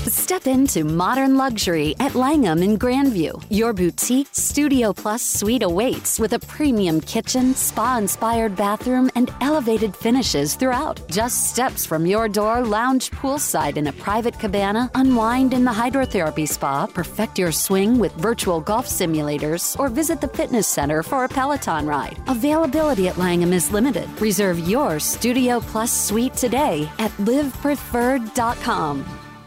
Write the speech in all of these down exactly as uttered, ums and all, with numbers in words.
Step into modern luxury at Langham in Grandview. Your boutique Studio Plus suite awaits with a premium kitchen, spa-inspired bathroom, and elevated finishes throughout. Just steps from your door, lounge poolside in a private cabana, unwind in the hydrotherapy spa, perfect your swing with virtual golf simulators, or visit the fitness center for a Peloton ride. Availability at Langham is limited. Reserve your Studio Plus suite today at live preferred dot com.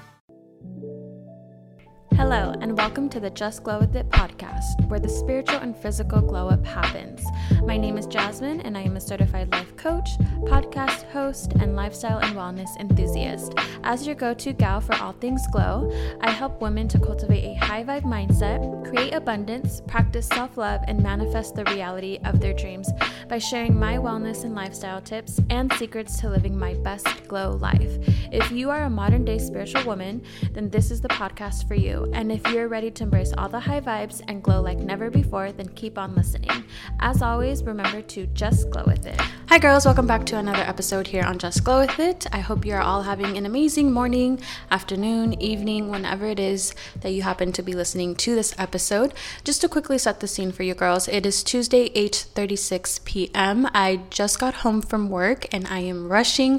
Hello, and welcome to the Just Glow With It podcast, where the spiritual and physical glow up happens. My name is Jasmine, and I am a certified life coach, podcast host, and lifestyle and wellness enthusiast. As your go-to gal for all things glow, I help women to cultivate a high vibe mindset, create abundance, practice self-love, and manifest the reality of their dreams by sharing my wellness and lifestyle tips and secrets to living my best glow life. If you are a modern day spiritual woman, then this is the podcast for you. And if you're ready to embrace all the high vibes and glow like never before, then keep on listening. As always, remember to just glow with it. Hi girls, welcome back to another episode here on Just Glow With It. I hope you're all having an amazing morning, afternoon, evening, whenever it is that you happen to be listening to this episode. Just to quickly set the scene for you girls, it is Tuesday, eight thirty-six p.m. I just got home from work and I am rushing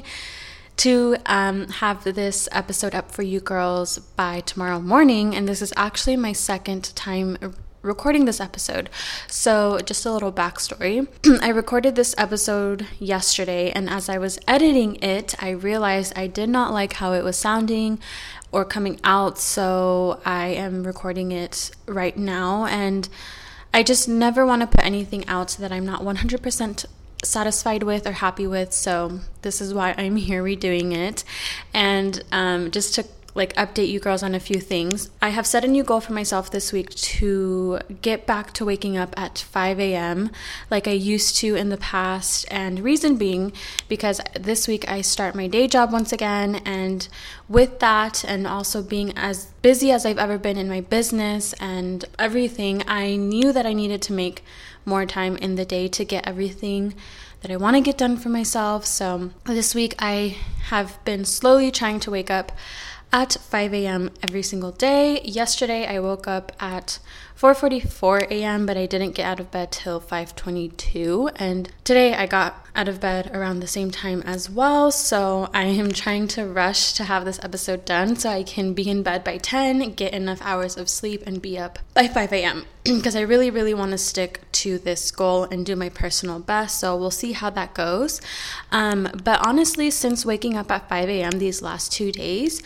to um, have this episode up for you girls by tomorrow morning, and this is actually my second time recording this episode. So just a little backstory. I recorded this episode yesterday, and as I was editing it, I realized I did not like how it was sounding or coming out, so I am recording it right now, and I just never want to put anything out that I'm not one hundred percent satisfied with or happy with, so this is why I'm here redoing it. And um, just to like update you girls on a few things, I have set a new goal for myself this week to get back to waking up at five a.m. like I used to in the past, and reason being because this week I start my day job once again, and with that and also being as busy as I've ever been in my business and everything, I knew that I needed to make more time in the day to get everything that I want to get done for myself. So this week I have been slowly trying to wake up at five a.m. every single day. Yesterday I woke up at four forty-four a.m. but I didn't get out of bed till five twenty-two, and today I got out of bed around the same time as well. So I am trying to rush to have this episode done so I can be in bed by ten, get enough hours of sleep, and be up by five a.m. because I really, really want to stick to this goal and do my personal best. So we'll see how that goes. Um, but honestly, since waking up at five a.m. these last two days,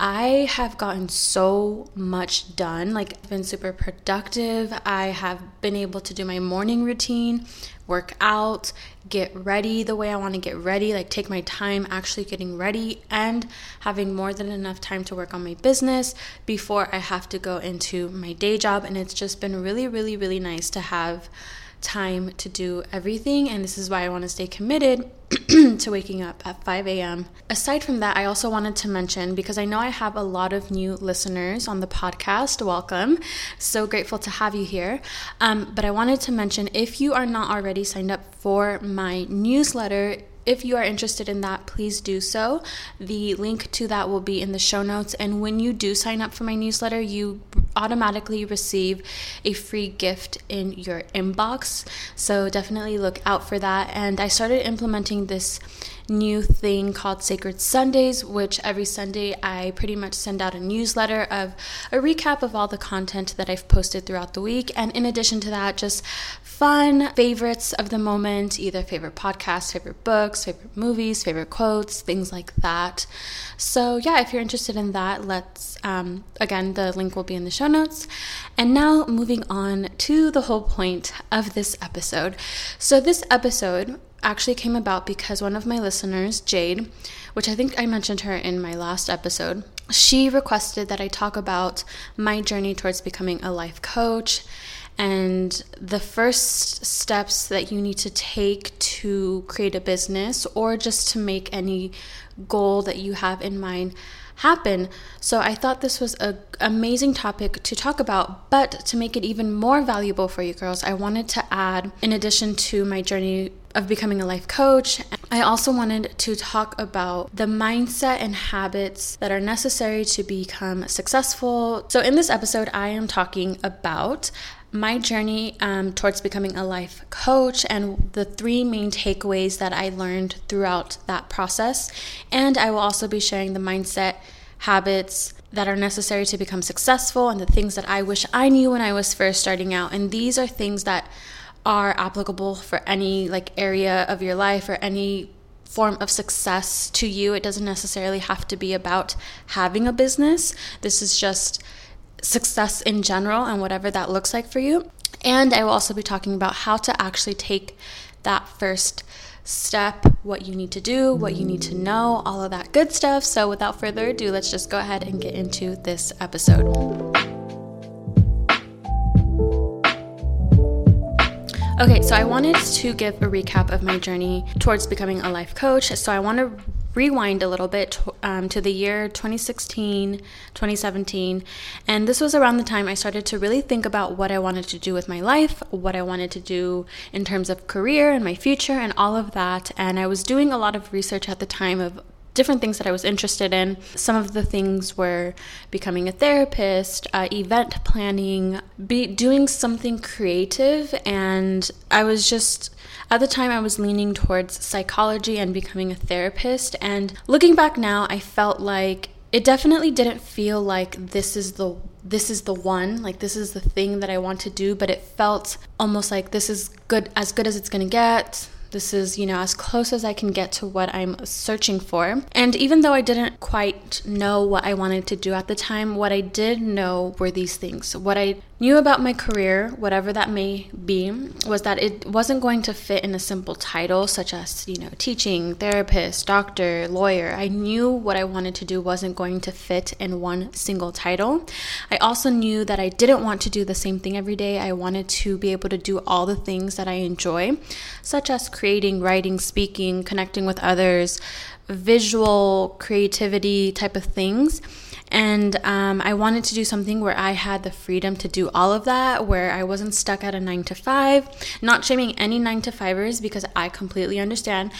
I have gotten so much done. Like, I've been super productive. I have been able to do my morning routine, work out, get ready the way I want to get ready, like take my time actually getting ready, and having more than enough time to work on my business before I have to go into my day job. And it's just been really, really, really nice to have time to do everything, and this is why I want to stay committed to waking up at five a.m. Aside from that, I also wanted to mention, because I know I have a lot of new listeners on the podcast, welcome, so grateful to have you here, um, but I wanted to mention, if you are not already signed up for my newsletter, if you are interested in that, please do so. The link to that will be in the show notes. And when you do sign up for my newsletter, you automatically receive a free gift in your inbox. So definitely look out for that. And I started implementing this new thing called Sacred Sundays, which every Sunday I pretty much send out a newsletter of a recap of all the content that I've posted throughout the week. And in addition to that, just fun favorites of the moment, either favorite podcasts, favorite books, favorite movies, favorite quotes, things like that. So yeah, if you're interested in that, let's, um, again, the link will be in the show notes. And now moving on to the whole point of this episode. So this episode actually came about because one of my listeners, Jade, which I think I mentioned her in my last episode, she requested that I talk about my journey towards becoming a life coach and the first steps that you need to take to create a business or just to make any goal that you have in mind happen. So I thought this was an amazing topic to talk about, but to make it even more valuable for you girls, I wanted to add, in addition to my journey of becoming a life coach, I also wanted to talk about the mindset and habits that are necessary to become successful. So in this episode, I am talking about my journey um, towards becoming a life coach and the three main takeaways that I learned throughout that process. And I will also be sharing the mindset habits that are necessary to become successful and the things that I wish I knew when I was first starting out. And these are things that are applicable for any like area of your life or any form of success to you. It doesn't necessarily have to be about having a business. This is just success in general and whatever that looks like for you. And I will also be talking about how to actually take that first step, what you need to do, what you need to know, all of that good stuff. So without further ado, let's just go ahead and get into this episode. Okay, so I wanted to give a recap of my journey towards becoming a life coach. So I want to rewind a little bit um, to the year twenty sixteen, twenty seventeen. And this was around the time I started to really think about what I wanted to do with my life, what I wanted to do in terms of career and my future and all of that. And I was doing a lot of research at the time of different things that I was interested in. Some of the things were becoming a therapist, uh, event planning, be doing something creative. And I was just, at the time I was leaning towards psychology and becoming a therapist. And looking back now, I felt like it definitely didn't feel like this is the this is the one, like this is the thing that I want to do, but it felt almost like this is good, as good as it's gonna get. This is, you know, as close as I can get to what I'm searching for. And even though I didn't quite know what I wanted to do at the time, what I did know were these things. What I knew about my career, whatever that may be, was that it wasn't going to fit in a simple title such as, you know, teaching, therapist, doctor, lawyer. I knew what I wanted to do wasn't going to fit in one single title. I also knew that I didn't want to do the same thing every day. I wanted to be able to do all the things that I enjoy, such as creating, writing, speaking, connecting with others, visual creativity type of things. And um, I wanted to do something where I had the freedom to do all of that, where I wasn't stuck at a nine to five. Not shaming any nine to fivers, because I completely understand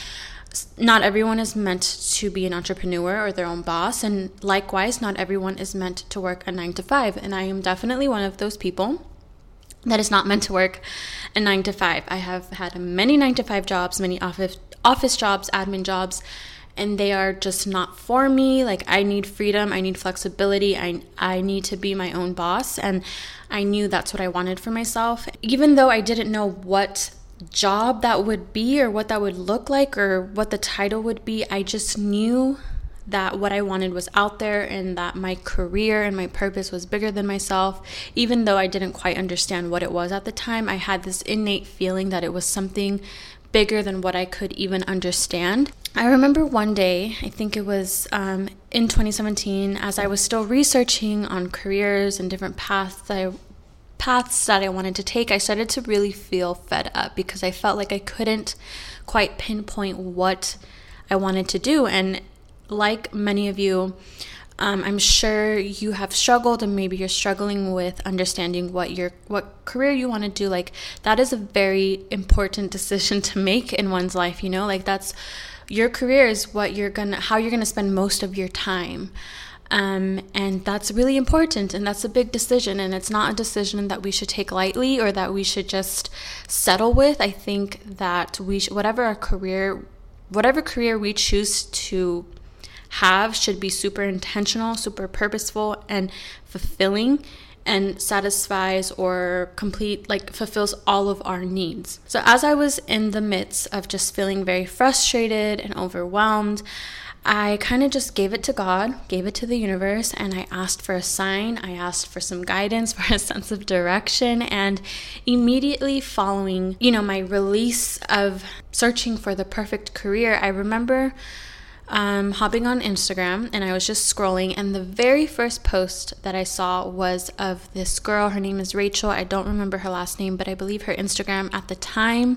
not everyone is meant to be an entrepreneur or their own boss. And likewise, not everyone is meant to work a nine to five. And I am definitely one of those people that is not meant to work a nine to five. I have had many nine to five jobs, many office office jobs, admin jobs, and they are just not for me. Like, I need freedom, I need flexibility, I I need to be my own boss, and I knew that's what I wanted for myself. Even though I didn't know what job that would be or what that would look like or what the title would be, I just knew that what I wanted was out there and that my career and my purpose was bigger than myself. Even though I didn't quite understand what it was at the time, I had this innate feeling that it was something bigger than what I could even understand. I remember one day, I think it was um, in twenty seventeen, as I was still researching on careers and different paths that I paths that I wanted to take, I started to really feel fed up because I felt like I couldn't quite pinpoint what I wanted to do. And like many of you, um, I'm sure you have struggled, and maybe you're struggling with understanding what your what career you want to do. Like, that is a very important decision to make in one's life, you know, like that's your career is what you're gonna how you're gonna spend most of your time. Um, and that's really important, and that's a big decision, and it's not a decision that we should take lightly or that we should just settle with. I think that we sh- whatever our career, whatever career we choose to have should be super intentional, super purposeful, and fulfilling, and satisfies or complete, like fulfills all of our needs. So as I was in the midst of just feeling very frustrated and overwhelmed, I kind of just gave it to God, gave it to the universe, and I asked for a sign. I asked for some guidance, for a sense of direction, and immediately following, you know, my release of searching for the perfect career, I remember um, hopping on Instagram, and I was just scrolling, and the very first post that I saw was of this girl. Her name is Rachel. I don't remember her last name, but I believe her Instagram at the time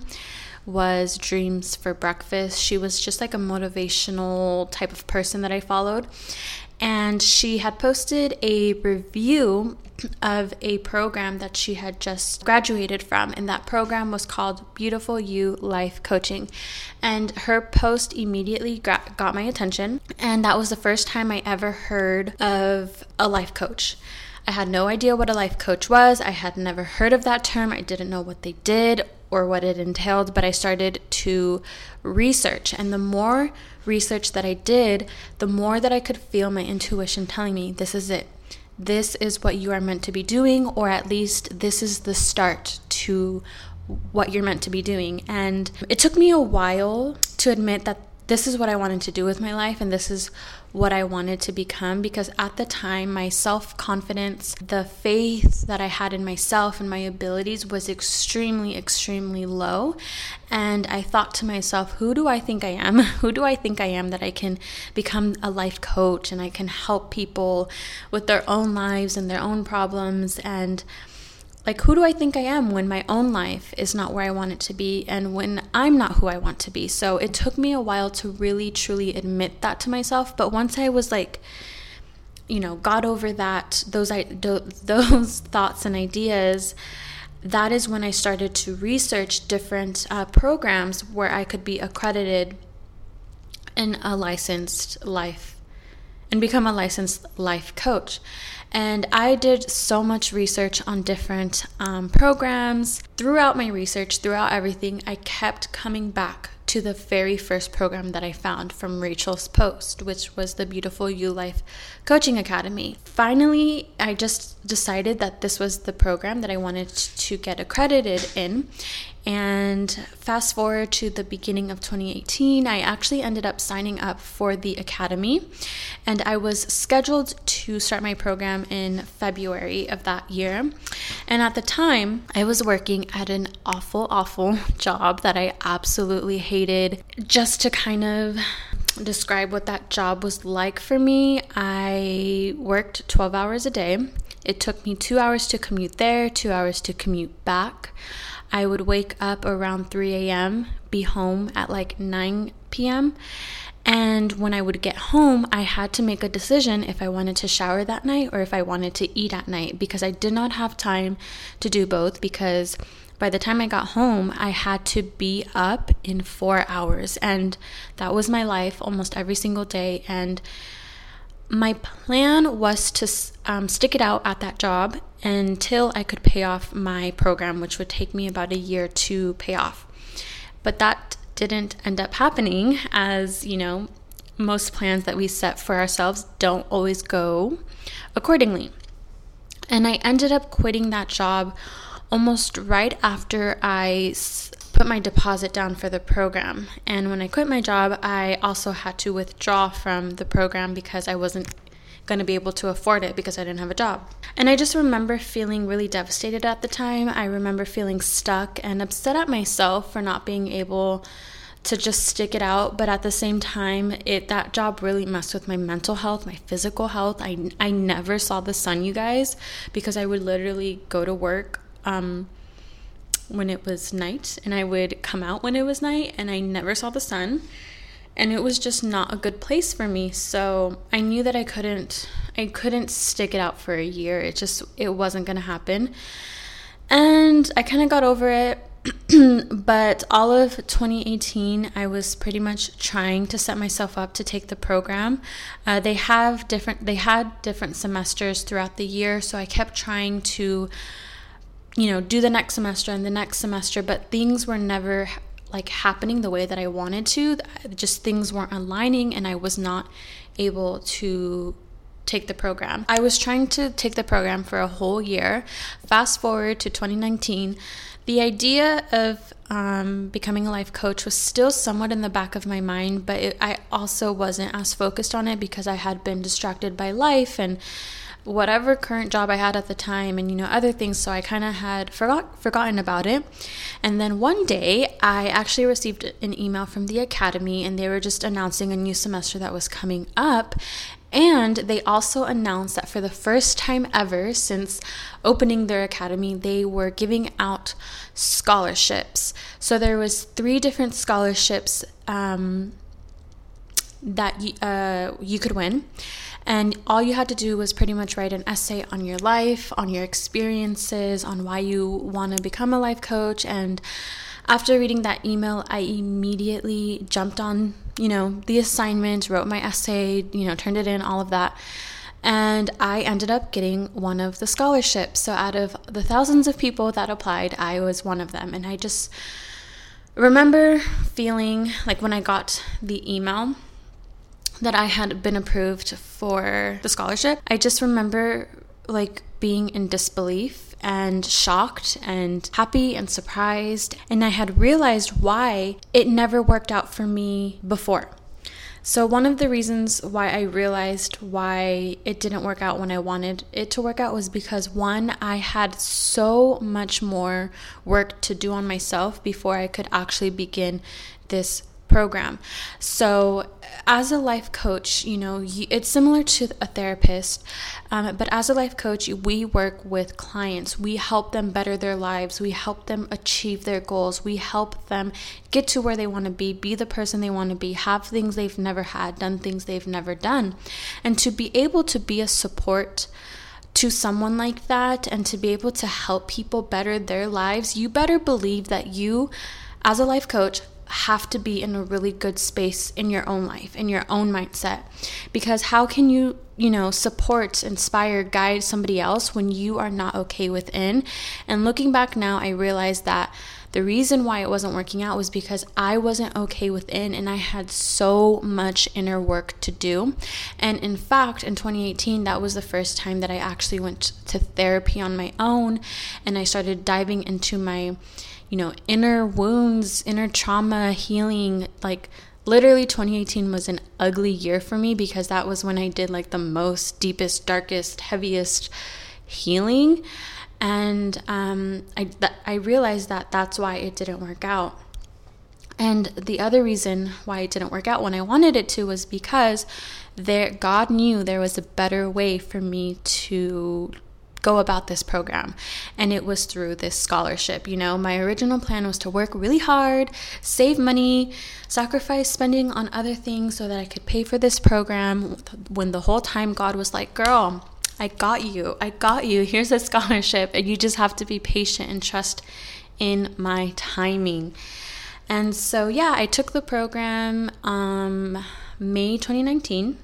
was Dreams for Breakfast. She was just like a motivational type of person that I followed. and she had posted a review of a program that she had just graduated from, and that program was called Beautiful You Life Coaching. And her post immediately got, got my attention, and that was the first time I ever heard of a life coach. I had no idea what a life coach was. I had never heard of that term. I didn't know what they did or what it entailed, but I started to research. And the more research that I did, the more that I could feel my intuition telling me, this is it. This is what you are meant to be doing, or at least this is the start to what you're meant to be doing. And it took me a while to admit that this is what I wanted to do with my life, and this is what I wanted to become, because at the time, my self-confidence, the faith that I had in myself and my abilities was extremely, extremely low. And I thought to myself, who do I think I am? Who do I think I am that I can become a life coach and I can help people with their own lives and their own problems? And like, who do I think I am when my own life is not where I want it to be and when I'm not who I want to be? So it took me a while to really, truly admit that to myself. But once I was like, you know, got over that, those, those thoughts and ideas, that is when I started to research different uh, programs where I could be accredited in a licensed life and become a licensed life coach. And I did so much research on different um, programs. Throughout my research, throughout everything, I kept coming back to the very first program that I found from Rachel's post, which was the Beautiful You Life Coaching Academy. Finally, I just decided that this was the program that I wanted to get accredited in. And fast forward to the beginning of twenty eighteen, I actually ended up signing up for the academy, and I was scheduled to start my program in February of that year. And at the time, I was working at an awful, awful job that I absolutely hated. Just to kind of describe what that job was like for me, I worked twelve hours a day. It took me two hours to commute there, two hours to commute back. I would wake up around three a.m., be home at like nine p.m. And when I would get home, I had to make a decision if I wanted to shower that night or if I wanted to eat at night, because I did not have time to do both, because by the time I got home, I had to be up in four hours. And that was my life almost every single day. And my plan was to um, stick it out at that job until I could pay off my program, which would take me about a year to pay off. But that didn't end up happening, as, you know, most plans that we set for ourselves don't always go accordingly. And I ended up quitting that job almost right after I s- put my deposit down for the program. And when I quit my job, I also had to withdraw from the program because I wasn't going to be able to afford it because I didn't have a job. And I just remember feeling really devastated at the time. I remember feeling stuck and upset at myself for not being able to just stick it out. But at the same time, it that job really messed with my mental health, my physical health. I, I never saw the sun, you guys, because I would literally go to work um, when it was night, and I would come out when it was night, and I never saw the sun. And it was just not a good place for me. So I knew that I couldn't, I couldn't stick it out for a year. It just, it wasn't going to happen. And I kind of got over it. But all of twenty eighteen, I was pretty much trying to set myself up to take the program. Uh, they have different, they had different semesters throughout the year. So I kept trying to, you know, do the next semester and the next semester, but things were never like happening the way that I wanted to. Just things weren't aligning, and I was not able to take the program. I was trying to take the program for a whole year. Fast forward to twenty nineteen, the idea of um, becoming a life coach was still somewhat in the back of my mind, but it, I also wasn't as focused on it because I had been distracted by life and whatever current job I had at the time, and, you know, other things. So I kind of had forgot forgotten about it. And then one day I actually received an email from the academy, and they were just announcing a new semester that was coming up. And they also announced that for the first time ever since opening their academy, they were giving out scholarships. So there was three different scholarships um, that you, uh, you could win. And all you had to do was pretty much write an essay on your life, on your experiences, on why you want to become a life coach. And after reading that email, I immediately jumped on, you know, the assignment, wrote my essay, you know, turned it in, all of that. And I ended up getting one of the scholarships. So out of the thousands of people that applied, I was one of them. And I just remember feeling like when I got the email that I had been approved for the scholarship, I just remember like being in disbelief and shocked and happy and surprised. And I had realized why it never worked out for me before. So one of the reasons why I realized why it didn't work out when I wanted it to work out was because, one, I had so much more work to do on myself before I could actually begin this program. So as a life coach, you know, it's similar to a therapist, um, but as a life coach, we work with clients. We help them better their lives. We help them achieve their goals. We help them get to where they want to be, be the person they want to be, have things they've never had, done things they've never done. And to be able to be a support to someone like that and to be able to help people better their lives, you better believe that you, as a life coach, have to be in a really good space in your own life, in your own mindset. Because how can you, you know, support, inspire, guide somebody else when you are not okay within? And looking back now, I realized that the reason why it wasn't working out was because I wasn't okay within, and I had so much inner work to do. And in fact, in twenty eighteen, that was the first time that I actually went to therapy on my own, and I started diving into my you know, inner wounds, inner trauma, healing. Like literally twenty eighteen was an ugly year for me because that was when I did like the most deepest, darkest, heaviest healing. And um, I, th- I realized that that's why it didn't work out. And the other reason why it didn't work out when I wanted it to was because there, God knew there was a better way for me to go about this program, and it was through this scholarship. You know, my original plan was to work really hard, save money, sacrifice spending on other things so that I could pay for this program, when the whole time God was like, girl, I got you, I got you, here's a scholarship, and you just have to be patient and trust in my timing. And so yeah, I took the program um May twenty nineteen.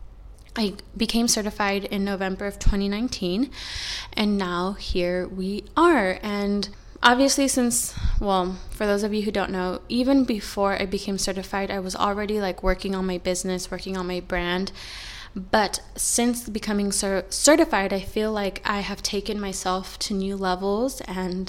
I became certified in November of twenty nineteen, and now here we are. And obviously, since, well, for those of you who don't know, even before I became certified, I was already like working on my business, working on my brand. But since becoming cer- certified, I feel like I have taken myself to new levels and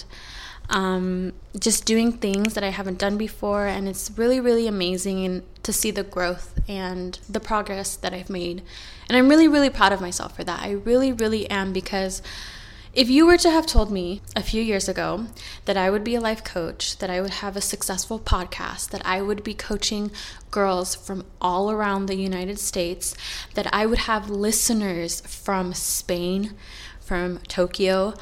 um, just doing things that I haven't done before. And it's really, really amazing and to see the growth and the progress that I've made. And I'm really, really proud of myself for that. I really, really am, because if you were to have told me a few years ago that I would be a life coach, that I would have a successful podcast, that I would be coaching girls from all around the United States, that I would have listeners from Spain, from Tokyo,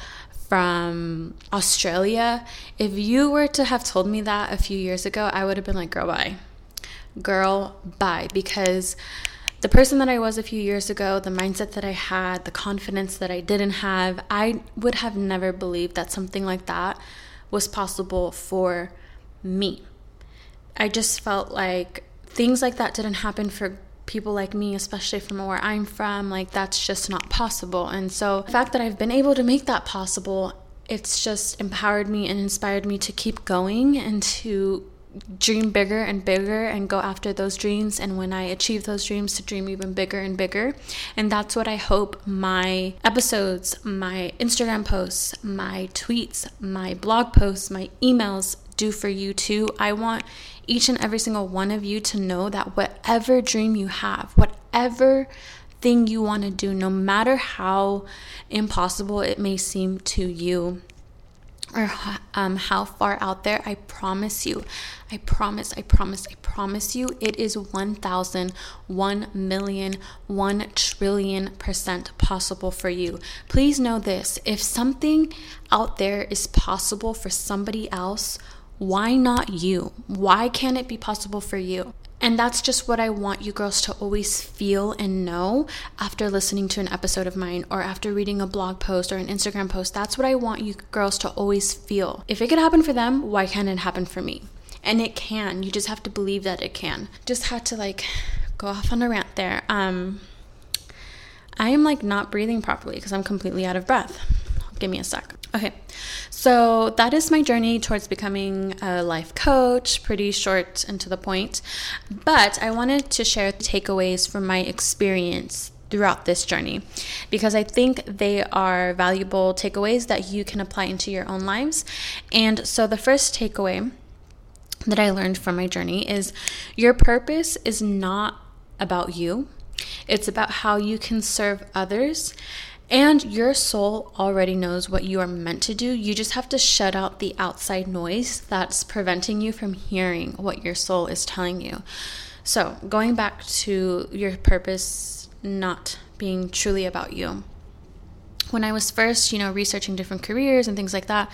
from Australia, if you were to have told me that a few years ago, I would have been like, girl, bye. Girl, bye. Because the person that I was a few years ago, the mindset that I had, the confidence that I didn't have, I would have never believed that something like that was possible for me. I just felt like things like that didn't happen for people like me, especially from where I'm from. Like, that's just not possible. And so the fact that I've been able to make that possible, it's just empowered me and inspired me to keep going and to dream bigger and bigger and go after those dreams. And when I achieve those dreams, to dream even bigger and bigger. And that's what I hope my episodes, my Instagram posts, my tweets, my blog posts, my emails do for you too. I want each and every single one of you to know that whatever dream you have, whatever thing you want to do, no matter how impossible it may seem to you, or um, how far out there, I promise you, I promise, I promise, I promise you, it is one thousand, one million, one trillion percent possible for you. Please know this, if something out there is possible for somebody else, why not you? Why can't it be possible for you? And that's just what I want you girls to always feel and know after listening to an episode of mine or after reading a blog post or an Instagram post. That's what I want you girls to always feel. If it could happen for them, why can't it happen for me? And it can. You just have to believe that it can. Just had to like go off on a rant there. Um, I am like not breathing properly because I'm completely out of breath. Give me a sec. Okay, so that is my journey towards becoming a life coach, pretty short and to the point. But I wanted to share the takeaways from my experience throughout this journey because I think they are valuable takeaways that you can apply into your own lives. And so the first takeaway that I learned from my journey is your purpose is not about you. It's about how you can serve others. And your soul already knows what you are meant to do. You just have to shut out the outside noise that's preventing you from hearing what your soul is telling you. So going back to your purpose not being truly about you. When I was first, you know, researching different careers and things like that,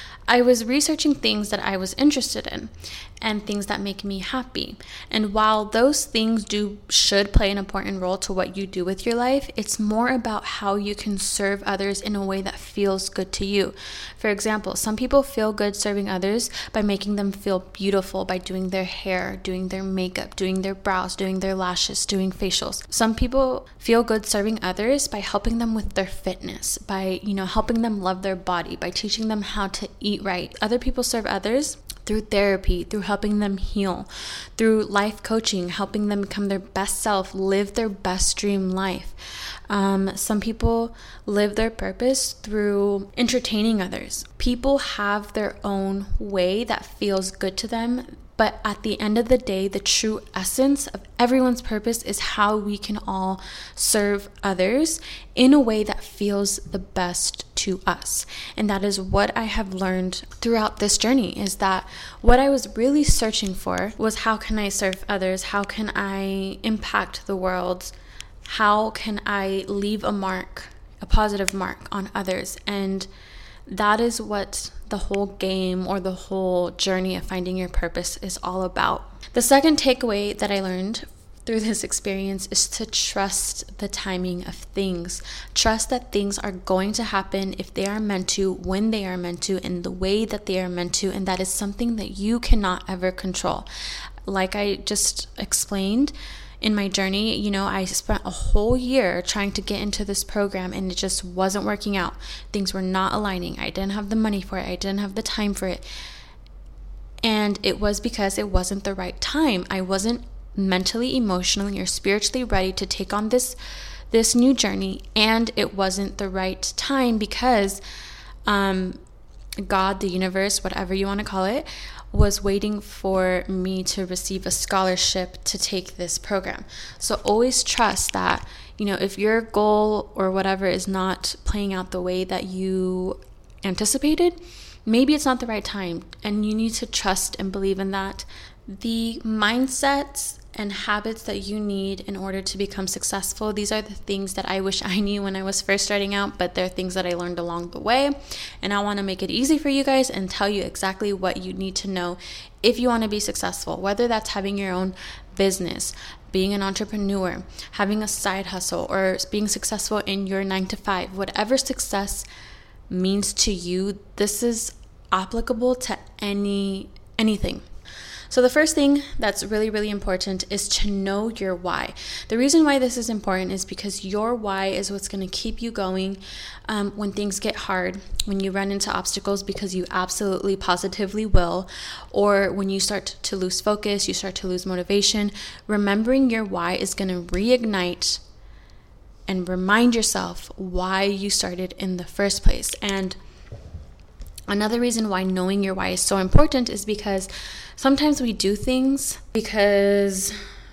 I was researching things that I was interested in and things that make me happy. And while those things do should play an important role to what you do with your life, it's more about how you can serve others in a way that feels good to you. For example, some people feel good serving others by making them feel beautiful, by doing their hair, doing their makeup, doing their brows, doing their lashes, doing facials. Some people feel good serving others by helping them with their fitness, by, you know, helping them love their body, by teaching them how to eat right. Other people serve others through therapy, through helping them heal, through life coaching, helping them become their best self, live their best dream life. Um, some people live their purpose through entertaining others. People have their own way that feels good to them. But at the end of the day, the true essence of everyone's purpose is how we can all serve others in a way that feels the best to us. And that is what I have learned throughout this journey, is that what I was really searching for was how can I serve others? How can I impact the world? How can I leave a mark, a positive mark on others? And that is what the whole game or the whole journey of finding your purpose is all about. The second takeaway that I learned through this experience is to trust the timing of things. Trust that things are going to happen if they are meant to, when they are meant to, in the way that they are meant to, and that is something that you cannot ever control. Like I just explained, in my journey, you know, I spent a whole year trying to get into this program and it just wasn't working out. Things were not aligning. I didn't have the money for it. I didn't have the time for it. And it was because it wasn't the right time. I wasn't mentally, emotionally, or spiritually ready to take on this this new journey. And it wasn't the right time because um, God, the universe, whatever you want to call it, was waiting for me to receive a scholarship to take this program. So always trust that, you know, if your goal or whatever is not playing out the way that you anticipated, maybe it's not the right time. And you need to trust and believe in that. The mindsets and habits that you need in order to become successful, these are the things that I wish I knew when I was first starting out, but they're things that I learned along the way. And I want to make it easy for you guys and tell you exactly what you need to know if you want to be successful, whether that's having your own business, being an entrepreneur, having a side hustle, or being successful in your nine to five. Whatever success means to you, this is applicable to any anything. So the first thing that's really, really important is to know your why. The reason why this is important is because your why is what's going to keep you going um, when things get hard, when you run into obstacles, because you absolutely positively will, or when you start to lose focus, you start to lose motivation. Remembering your why is going to reignite and remind yourself why you started in the first place. And another reason why knowing your why is so important is because sometimes we do things because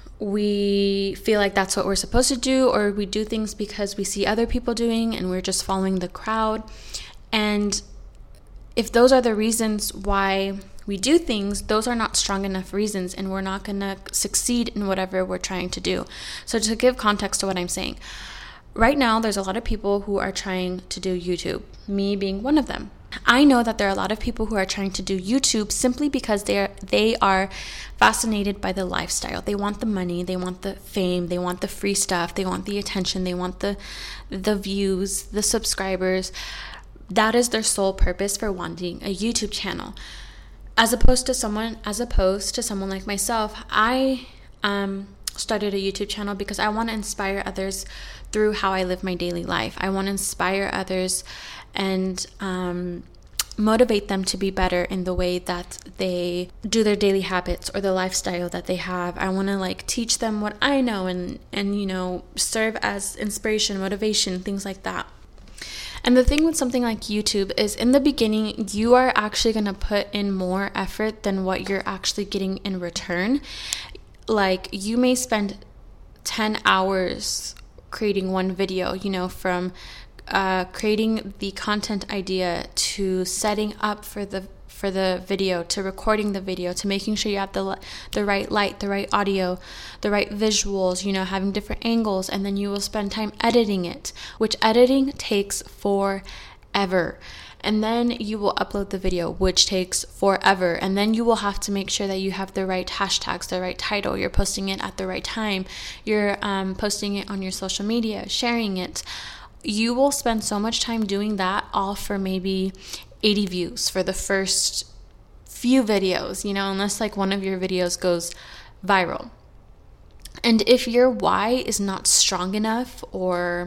we feel like that's what we're supposed to do, or we do things because we see other people doing and we're just following the crowd. And if those are the reasons why we do things, those are not strong enough reasons, and we're not going to succeed in whatever we're trying to do. So to give context to what I'm saying, right now there's a lot of people who are trying to do YouTube, me being one of them. I know that there are a lot of people who are trying to do YouTube simply because they are, they are fascinated by the lifestyle. They want the money, they want the fame, they want the free stuff, they want the attention, they want the the views, the subscribers. That is their sole purpose for wanting a YouTube channel. As opposed to someone, as opposed to someone like myself, I um, started a YouTube channel because I want to inspire others through how I live my daily life. I want to inspire others and um, motivate them to be better in the way that they do their daily habits or the lifestyle that they have. I want to like teach them what I know and, and, you know, serve as inspiration, motivation, things like that. And the thing with something like YouTube is in the beginning, you are actually going to put in more effort than what you're actually getting in return. Like you may spend ten hours creating one video, you know, from uh, creating the content idea to setting up for the for the video, to recording the video, to making sure you have the the right light, the right audio, the right visuals, you know, having different angles, and then you will spend time editing it, which editing takes forever. And then you will upload the video, which takes forever. And then you will have to make sure that you have the right hashtags, the right title, you're posting it at the right time, you're um, posting it on your social media, sharing it. You will spend so much time doing that, all for maybe eighty views for the first few videos, you know, unless like one of your videos goes viral. And if your why is not strong enough or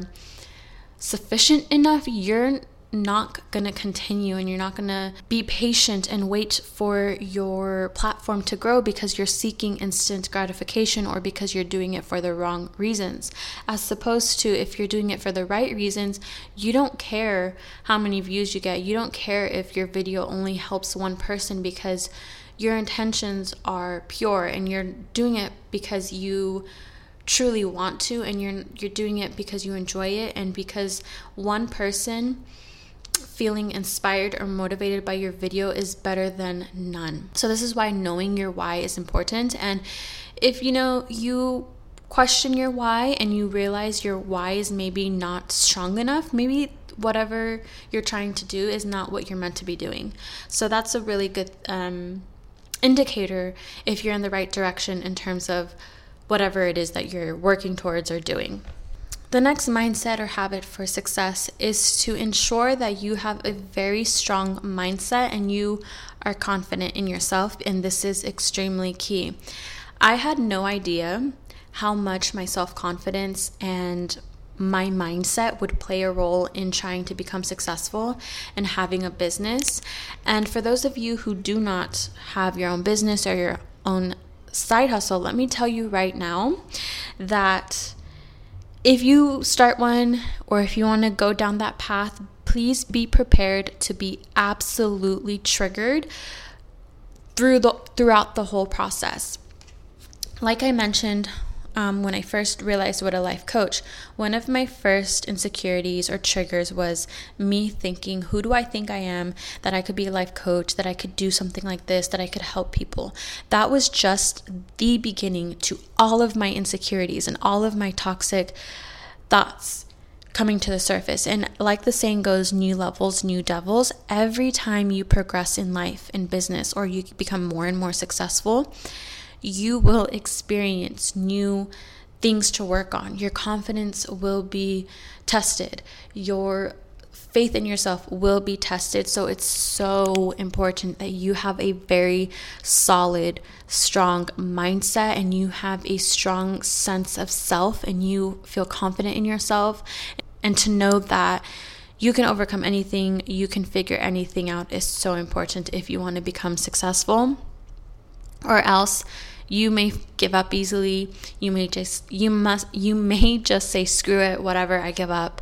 sufficient enough, you're not going to continue, and you're not going to be patient and wait for your platform to grow because you're seeking instant gratification or because you're doing it for the wrong reasons. As opposed to if you're doing it for the right reasons, you don't care how many views you get. You don't care if your video only helps one person because your intentions are pure and you're doing it because you truly want to, and you're you're doing it because you enjoy it, and because one person feeling inspired or motivated by your video is better than none. So this is why knowing your why is important. And if you know you question your why and you realize your why is maybe not strong enough, maybe whatever you're trying to do is not what you're meant to be doing. So that's a really good um, indicator if you're in the right direction in terms of whatever it is that you're working towards or doing. The next mindset or habit for success is to ensure that you have a very strong mindset and you are confident in yourself, and this is extremely key. I had no idea how much my self-confidence and my mindset would play a role in trying to become successful and having a business. And for those of you who do not have your own business or your own side hustle, let me tell you right now that if you start one, or if you want to go down that path, please be prepared to be absolutely triggered through the throughout the whole process. Like I mentioned, um, when I first realized what a life coach, one of my first insecurities or triggers was me thinking, who do I think I am that I could be a life coach, that I could do something like this, that I could help people. That was just the beginning to all of my insecurities and all of my toxic thoughts coming to the surface. And like the saying goes, new levels, new devils. Every time you progress in life, in business, or you become more and more successful, you will experience new things to work on. Your confidence will be tested. Your faith in yourself will be tested. So it's so important that you have a very solid, strong mindset, and you have a strong sense of self, and you feel confident in yourself. And to know that you can overcome anything, you can figure anything out is so important if you want to become successful. Or else you may give up easily. You may just you must you may just say screw it, whatever, I give up.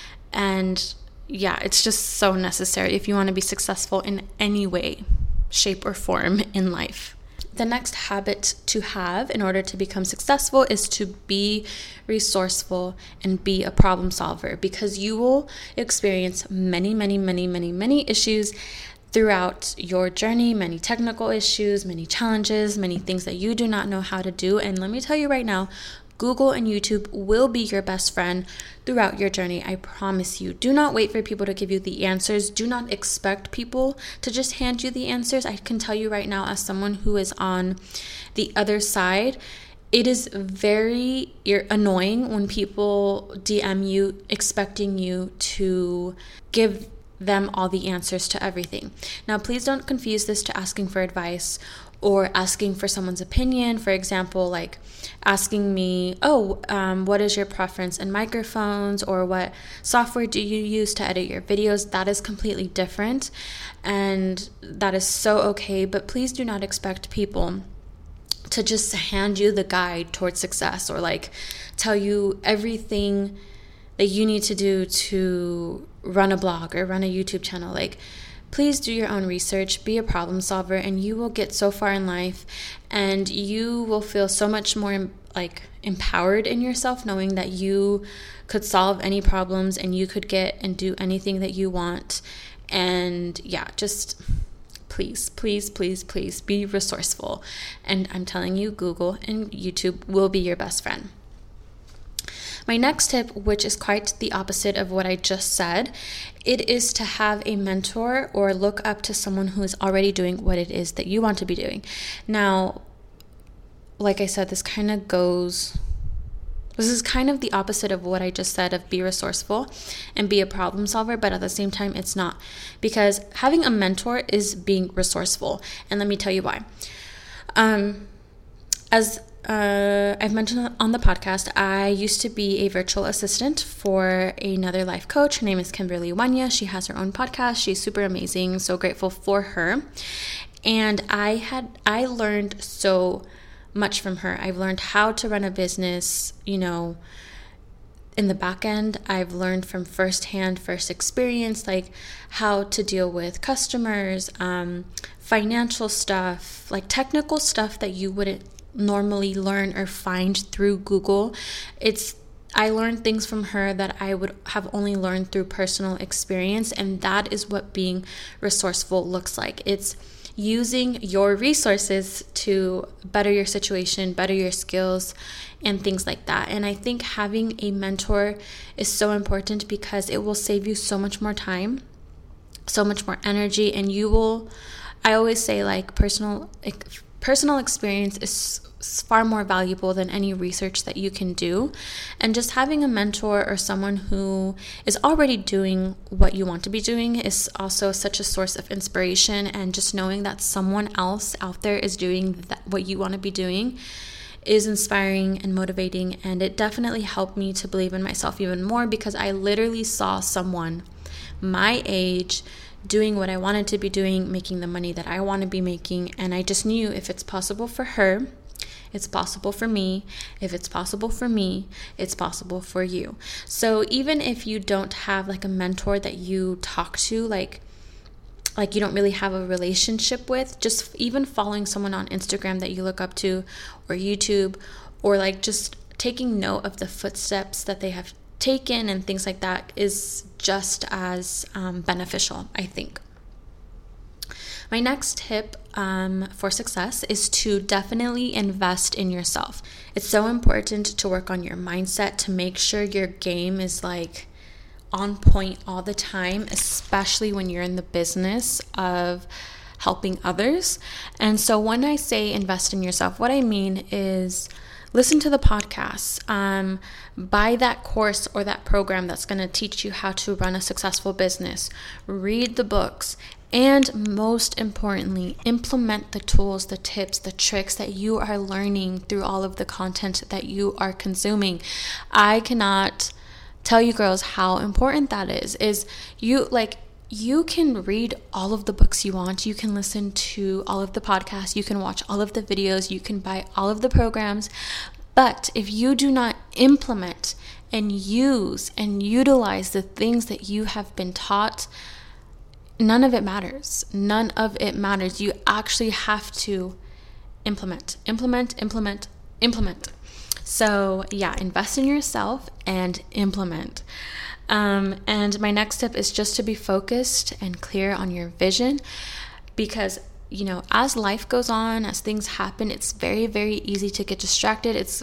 And yeah, it's just so necessary if you want to be successful in any way, shape, or form in life. The next habit to have in order to become successful is to be resourceful and be a problem solver, because you will experience many, many, many, many, many issues throughout your journey, many technical issues, many challenges, many things that you do not know how to do. And let me tell you right now, Google and YouTube will be your best friend throughout your journey. I promise you. Do not wait for people to give you the answers. Do not expect people to just hand you the answers. I can tell you right now, as someone who is on the other side, it is very annoying when people D M you expecting you to give them all the answers to everything. Now, please don't confuse this to asking for advice or asking for someone's opinion. For example, like asking me, oh, um, what is your preference in microphones, or what software do you use to edit your videos? That is completely different, and that is so okay. But please do not expect people to just hand you the guide towards success, or like tell you everything that you need to do to run a blog or run a YouTube channel. Like, please do your own research, be a problem solver, and you will get so far in life, and you will feel so much more like empowered in yourself, knowing that you could solve any problems and you could get and do anything that you want. And yeah, just please, please, please, please be resourceful. And I'm telling you, Google and YouTube will be your best friend. My next tip, which is quite the opposite of what I just said, it is to have a mentor or look up to someone who is already doing what it is that you want to be doing. Now, like I said, this kind of goes, this is kind of the opposite of what I just said of be resourceful and be a problem solver, but at the same time, it's not. Because having a mentor is being resourceful. And let me tell you why. Um, as Uh, I've mentioned on the podcast, I used to be a virtual assistant for another life coach. Her name is Kimberly Wanya. She has her own podcast. She's super amazing. So grateful for her. And I had, I learned so much from her. I've learned how to run a business, you know, in the back end. I've learned from firsthand, first experience, like how to deal with customers, um, financial stuff, like technical stuff that you wouldn't normally learn or find through Google. It's I learned things from her that I would have only learned through personal experience, and that is what being resourceful looks like. It's using your resources to better your situation, better your skills, and things like that. And I think having a mentor is so important because it will save you so much more time, so much more energy, and you will, I always say, like, personal personal experience is far more valuable than any research that you can do. And just having a mentor or someone who is already doing what you want to be doing is also such a source of inspiration. And just knowing that someone else out there is doing that, what you want to be doing, is inspiring and motivating. And it definitely helped me to believe in myself even more, because I literally saw someone my age doing what I wanted to be doing, making the money that I want to be making. And I just knew, if it's possible for her, it's possible for me. If it's possible for me, it's possible for you. So even if you don't have like a mentor that you talk to, like like you don't really have a relationship with, just even following someone on Instagram that you look up to, or YouTube, or like just taking note of the footsteps that they have taken and things like that is just as um, beneficial, I think. My next tip um, for success is to definitely invest in yourself. It's so important to work on your mindset, to make sure your game is like on point all the time, especially when you're in the business of helping others. And so when I say invest in yourself, what I mean is listen to the podcasts, um, buy that course or that program that's going to teach you how to run a successful business, read the books, and most importantly, implement the tools, the tips, the tricks that you are learning through all of the content that you are consuming. I cannot tell you girls how important that is. Is you like You can read all of the books you want. You can listen to all of the podcasts. You can watch all of the videos. You can buy all of the programs. But if you do not implement and use and utilize the things that you have been taught, none of it matters. None of it matters. You actually have to implement, implement, implement, implement. So yeah, invest in yourself and implement. Um, and my next tip is just to be focused and clear on your vision, because, you know, as life goes on, as things happen, it's very, very easy to get distracted. It's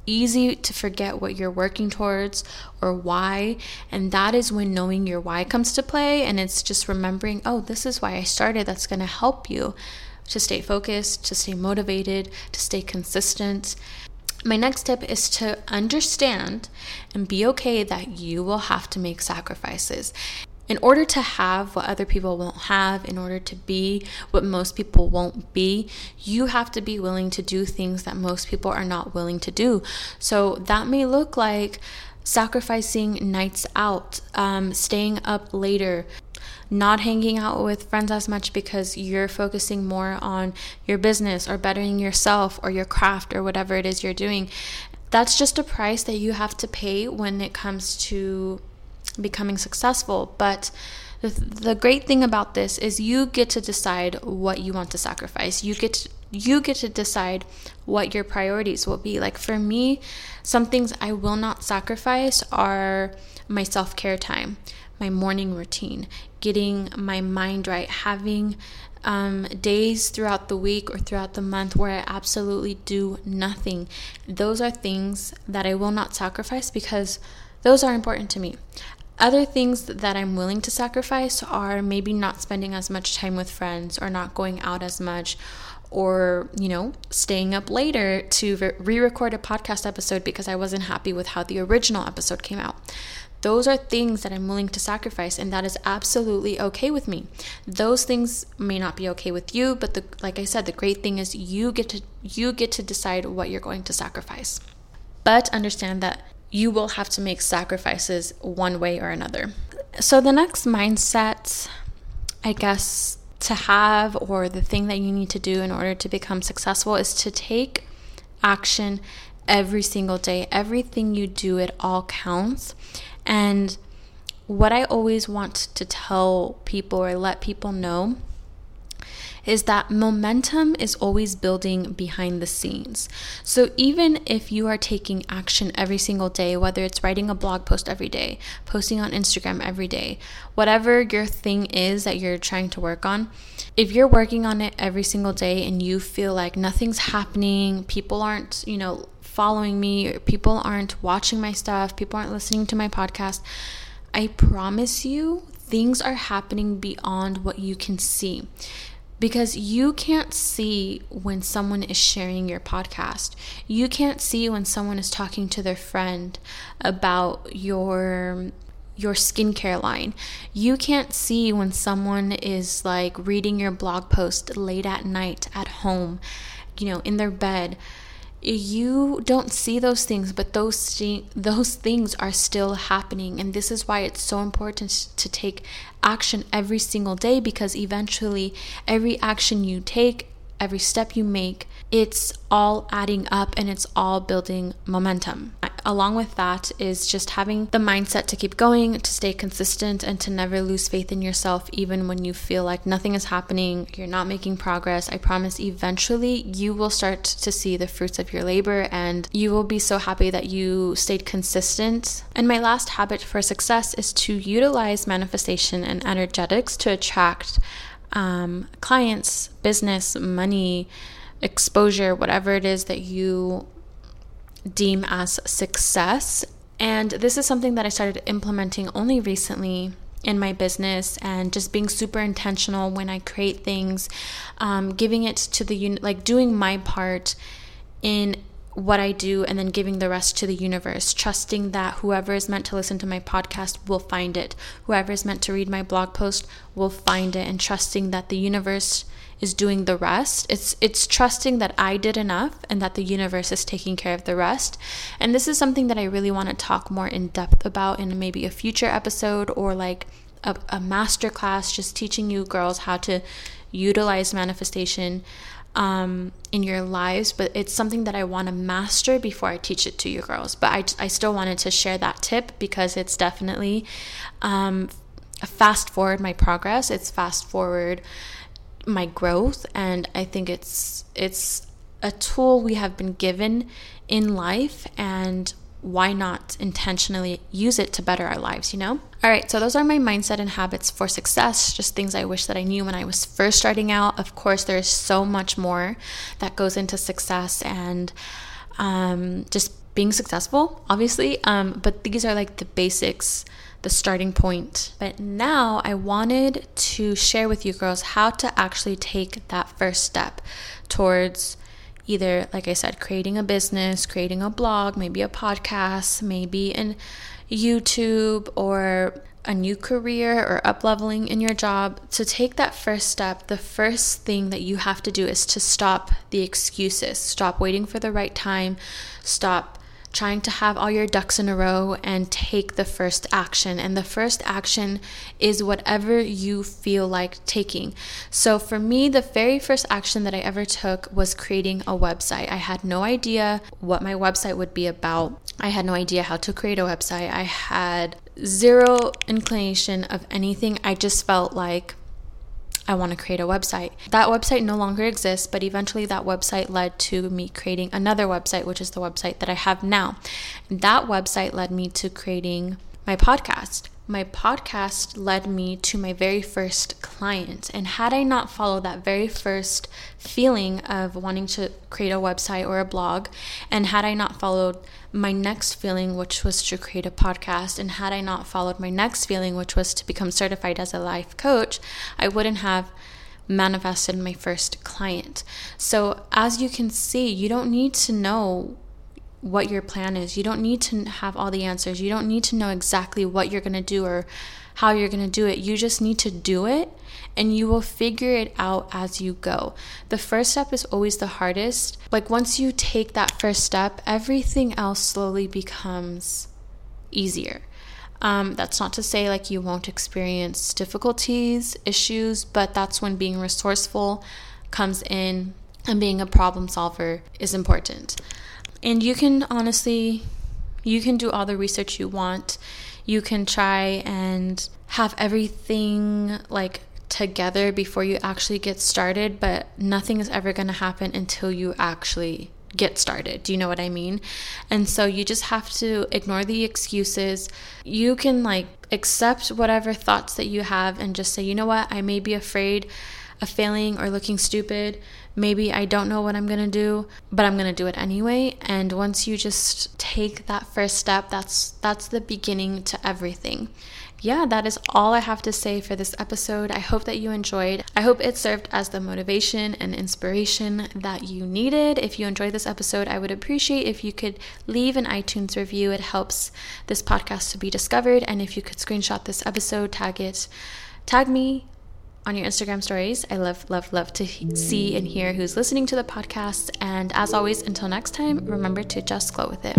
easy to forget what you're working towards or why. And that is when knowing your why comes to play. And it's just remembering, oh, this is why I started. That's going to help you to stay focused, to stay motivated, to stay consistent. My next tip is to understand and be okay that you will have to make sacrifices. In order to have what other people won't have, in order to be what most people won't be, you have to be willing to do things that most people are not willing to do. So that may look like sacrificing nights out, um, staying up later, not hanging out with friends as much because you're focusing more on your business or bettering yourself or your craft or whatever it is you're doing. That's just a price that you have to pay when it comes to becoming successful. But the, the great thing about this is you get to decide what you want to sacrifice. You get to, you get to decide what your priorities will be. Like for me, some things I will not sacrifice are my self-care time, my morning routine, getting my mind right, having um, days throughout the week or throughout the month where I absolutely do nothing. Those are things that I will not sacrifice because those are important to me. Other things that I'm willing to sacrifice are maybe not spending as much time with friends or not going out as much, or, you know, staying up later to re-record a podcast episode because I wasn't happy with how the original episode came out. Those are things that I'm willing to sacrifice, and that is absolutely okay with me. Those things may not be okay with you, but the, like I said, the great thing is you get to you get to decide what you're going to sacrifice. But understand that you will have to make sacrifices one way or another. So the next mindset, I guess, to have, or the thing that you need to do in order to become successful, is to take action every single day. Everything you do, it all counts. And what I always want to tell people or let people know is that momentum is always building behind the scenes. So even if you are taking action every single day, whether it's writing a blog post every day, posting on Instagram every day, whatever your thing is that you're trying to work on, if you're working on it every single day and you feel like nothing's happening, people aren't, you know, following me, people aren't watching my stuff, people aren't listening to my podcast, I promise you things are happening beyond what you can see. Because you can't see when someone is sharing your podcast. You can't see when someone is talking to their friend about your your skincare line. You can't see when someone is like reading your blog post late at night at home, you know, in their bed. You don't see those things, but those those things are still happening. And this is why it's so important to take action every single day, because eventually every action you take, every step you make, it's all adding up and it's all building momentum. Along with that is just having the mindset to keep going, to stay consistent, and to never lose faith in yourself, even when you feel like nothing is happening, you're not making progress. I promise eventually you will start to see the fruits of your labor and you will be so happy that you stayed consistent. And my last habit for success is to utilize manifestation and energetics to attract um, clients, business, money, exposure, whatever it is that you deem as success. And this is something that I started implementing only recently in my business, and just being super intentional when I create things, um, giving it to the un- like doing my part in what I do and then giving the rest to the universe, trusting that whoever is meant to listen to my podcast will find it, whoever is meant to read my blog post will find it, and trusting that the universe is doing the rest. It's it's trusting that I did enough and that the universe is taking care of the rest. And this is something that I really want to talk more in depth about in maybe a future episode, or like a, a master class, just teaching you girls how to utilize manifestation um, in your lives. But it's something that I want to master before I teach it to you girls. But I, I still wanted to share that tip because it's definitely um, fast forward my progress. It's fast forward my growth, and I think it's it's a tool we have been given in life, and why not intentionally use it to better our lives, you know? All right, so those are my mindset and habits for success, just things I wish that I knew when I was first starting out. Of course, there's so much more that goes into success, and um, just being successful, obviously. Um, but these are like the basics, the starting point. But now I wanted to share with you girls how to actually take that first step towards either, like I said, creating a business, creating a blog, maybe a podcast, maybe an YouTube, or a new career, or up leveling in your job. To take that first step, the first thing that you have to do is to stop the excuses. Stop waiting for the right time. Stop trying to have all your ducks in a row and take the first action. And the first action is whatever you feel like taking. So for me, the very first action that I ever took was creating a website. I had no idea what my website would be about. I had no idea how to create a website. I had zero inclination of anything. I just felt like I want to create a website. That website no longer exists, but eventually that website led to me creating another website, which is the website that I have now. And that website led me to creating my podcast. My podcast led me to my very first client. And had I not followed that very first feeling of wanting to create a website or a blog, and had I not followed my next feeling, which was to create a podcast, and had I not followed my next feeling, which was to become certified as a life coach, I wouldn't have manifested my first client. So as you can see, you don't need to know what your plan is. You don't need to have all the answers. You don't need to know exactly what you're going to do or how you're going to do it. You just need to do it, and you will figure it out as you go. The first step is always the hardest. Like once you take that first step, everything else slowly becomes easier. Um, that's not to say like you won't experience difficulties, issues, but that's when being resourceful comes in, and being a problem solver is important. And you can honestly, you can do all the research you want. You can try and have everything like together before you actually get started, but nothing is ever going to happen until you actually get started. Do you know what I mean? And so you just have to ignore the excuses. You can like accept whatever thoughts that you have and just say, you know what, I may be afraid of failing or looking stupid. Maybe I don't know what I'm going to do, but I'm going to do it anyway. And once you just take that first step, that's that's the beginning to everything. Yeah, that is all I have to say for this episode. I hope that you enjoyed. I hope it served as the motivation and inspiration that you needed. If you enjoyed this episode, I would appreciate if you could leave an iTunes review. It helps this podcast to be discovered. And if you could screenshot this episode, tag it, tag me on your Instagram stories. I love, love, love to he- see and hear who's listening to the podcast. And as always, until next time, remember to just glow with it.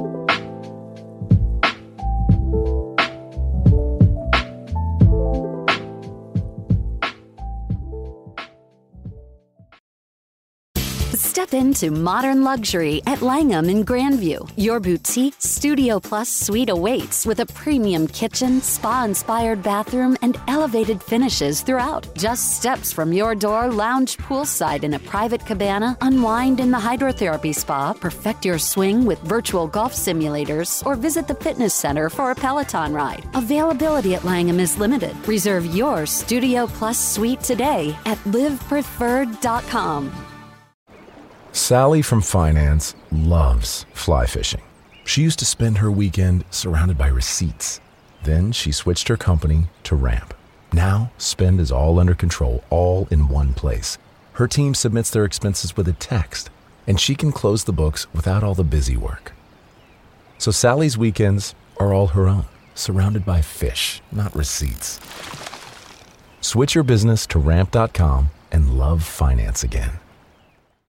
Step into modern luxury at Langham in Grandview. Your boutique Studio Plus suite awaits with a premium kitchen, spa-inspired bathroom, and elevated finishes throughout. Just steps from your door, lounge poolside in a private cabana, unwind in the hydrotherapy spa, perfect your swing with virtual golf simulators, or visit the fitness center for a Peloton ride. Availability at Langham is limited. Reserve your Studio Plus suite today at live preferred dot com. Sally from finance loves fly fishing. She used to spend her weekend surrounded by receipts. Then she switched her company to Ramp. Now, spend is all under control, all in one place. Her team submits their expenses with a text, and she can close the books without all the busy work. So Sally's weekends are all her own, surrounded by fish, not receipts. Switch your business to ramp dot com and love finance again.